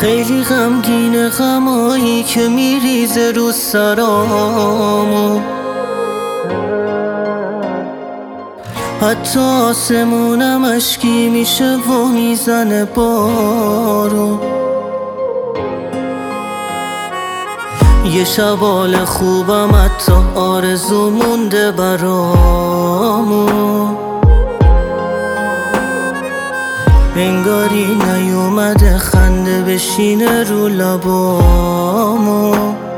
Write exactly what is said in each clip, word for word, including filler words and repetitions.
خیلی غمگین غمایی که میریزه رو سرامو، حتی آسمونم اشکی میشه و میزنه بارو. یه شبال خوبم حتی آرزو مونده برامو، انگاری نیومده خنده بشینه رو لبامو.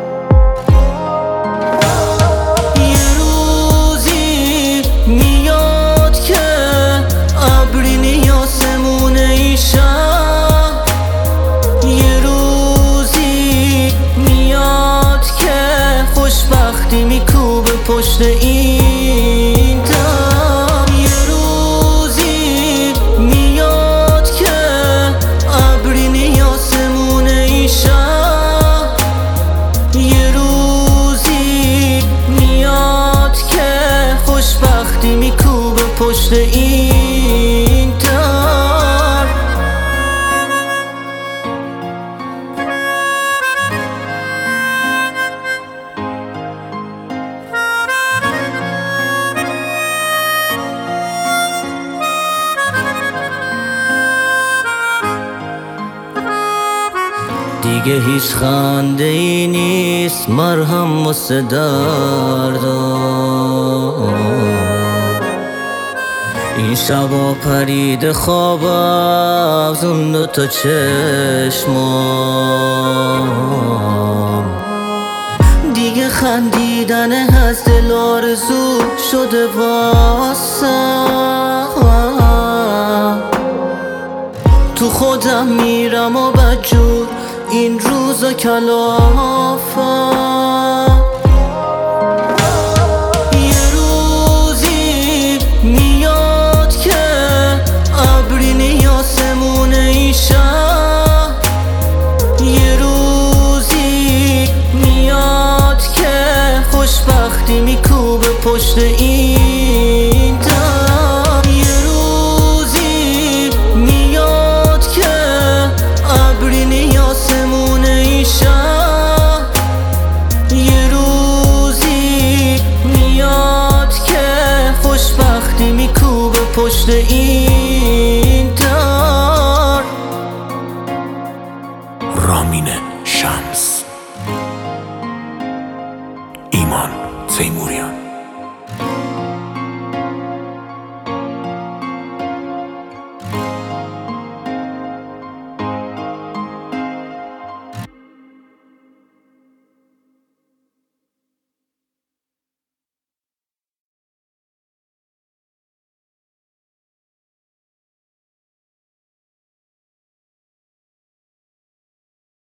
یه روزی میاد که ابری نیاسمونه این شب، یه روزی میاد که خوشبختی میکوبه پشت این در. یه روزی میاد که ابری نیاسمونه این شب، یه روزی میاد که خوشبختی میکوبه پشت این در. دیگه هیچ خنده ای نیست مرهم واسه دردام، این شبا پرید خوابم زون دوتا چشمام. دیگه خندیدن از دل آرزو شده واسم، تو خودم میرم و بدجور این روزا کلافم. یه روزی میاد که ابری نیاسمونه این شب، یه روزی میاد که خوشبختی میکوبه پشت این در. یه روزی میاد که ابری نیاسمونه این شب، یه روزی میاد که خوشبختی میکوبه پشت این در. رامین شمس، ایمان تیموریان.